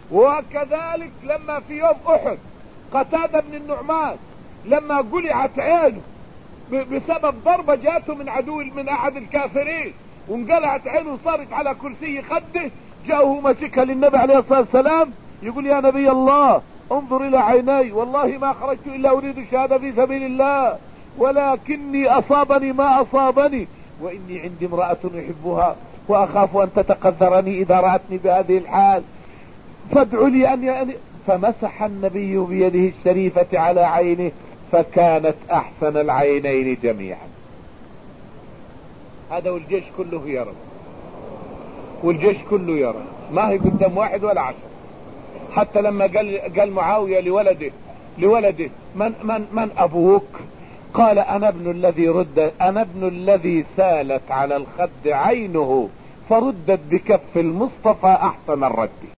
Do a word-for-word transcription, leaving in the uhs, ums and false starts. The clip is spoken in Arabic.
وكذلك لما في يوم احد قتادة بن النعمان لما قلعت عينه بسبب ضربة جاته من عدو من احد الكافرين وانقلعت عينه وصارت على كرسي خده، جاءه مسكها للنبي عليه الصلاة والسلام يقول يا نبي الله انظر الى عيني، والله ما خرجت الا اريد الشهادة في سبيل الله، ولكني اصابني ما اصابني، واني عندي امرأة احبها واخاف ان تتقذرني اذا رأتني بهذه الحال، فادعوا لي ان يعني. فمسح النبي بيده الشريفة على عينه فكانت احسن العينين جميعا. هذا والجيش كله يرى، والجيش كله يرى، ما هي قدام واحد ولا عشر. حتى لما قال قال معاوية لولده لولده من من من ابوك؟ قال انا ابن الذي رد انا ابن الذي سالت على الخد عينه فردت بكف المصطفى احسن الرد.